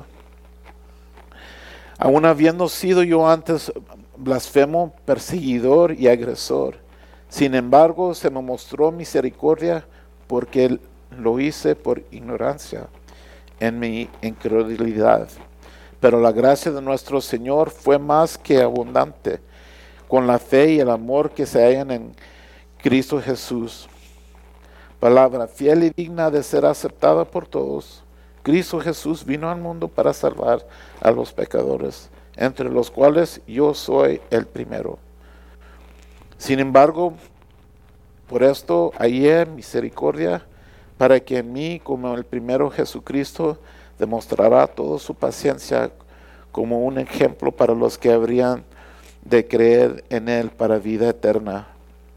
Speaker 1: Aun habiendo sido yo antes blasfemo, perseguidor y agresor, sin embargo se me mostró misericordia porque lo hice por ignorancia en mi incredulidad. Pero la gracia de nuestro Señor fue más que abundante con la fe y el amor que se hallan en Cristo Jesús. Palabra fiel y digna de ser aceptada por todos. Cristo Jesús vino al mundo para salvar a los pecadores, entre los cuales yo soy el primero. Sin embargo, por esto hallé misericordia para que en mí, como el primero Jesucristo, demostrará toda su paciencia como un ejemplo para los que habrían de creer en Él para vida eterna.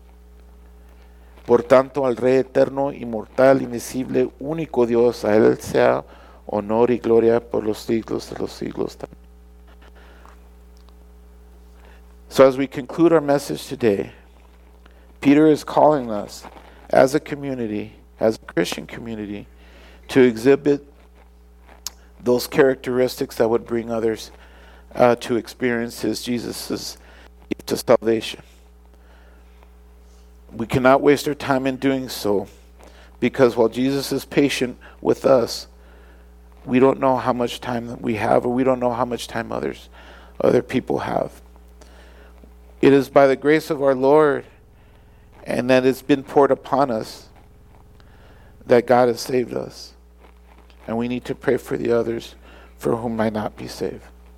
Speaker 1: Por tanto, al Rey eterno, inmortal, invisible, único Dios, a Él sea honor y gloria por los siglos de los siglos. So as we conclude our message today, Peter is calling us as a community, as a Christian community, to exhibit those characteristics that would bring others uh, to experience His Jesus' to salvation. We cannot waste our time in doing so, because while Jesus is patient with us, we don't know how much time that we have, or we don't know how much time others, other people have. It is by the grace of our Lord, and that it's been poured upon us, that God has saved us. And we need to pray for the others for whom might not be saved.